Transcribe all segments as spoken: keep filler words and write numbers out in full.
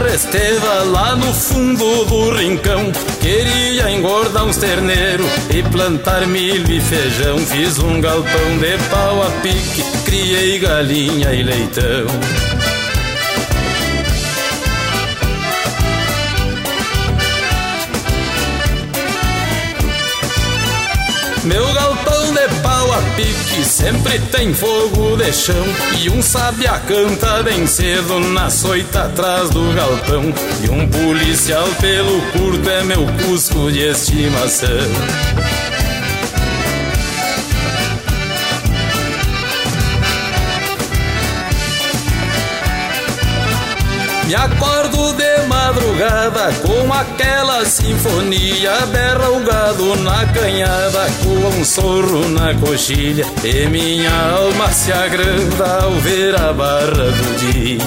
Esteva lá no fundo do rincão. Queria engordar uns terneiros e plantar milho e feijão. Fiz um galpão de pau a pique, criei galinha e leitão. Meu galpão de pau a pique sempre tem fogo de chão. E um sabiá canta bem cedo na soita atrás do galpão. E um policial pelo curto é meu cusco de estimação. Me acordo de madrugada com aquela sinfonia. Berra o gado na canhada, coa um sorro na coxilha. E minha alma se agranda ao ver a barra do dia.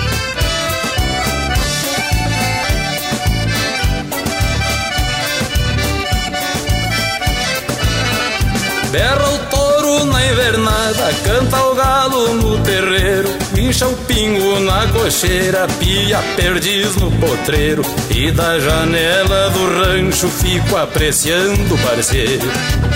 Berra o touro na invernada, canta o galo no terreiro. Incha o pingo na cocheira, pia perdiz no potreiro. E da janela do rancho fico apreciando o parceiro.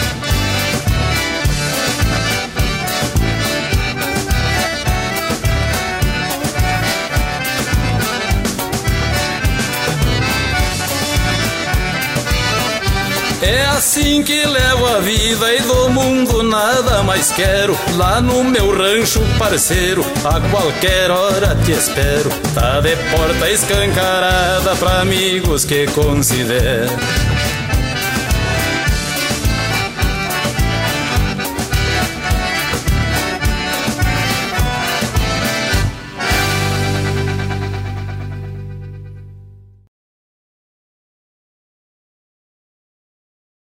É assim que levo a vida e do mundo nada mais quero. Lá no meu rancho, parceiro, a qualquer hora te espero. Tá de porta escancarada pra amigos que considero.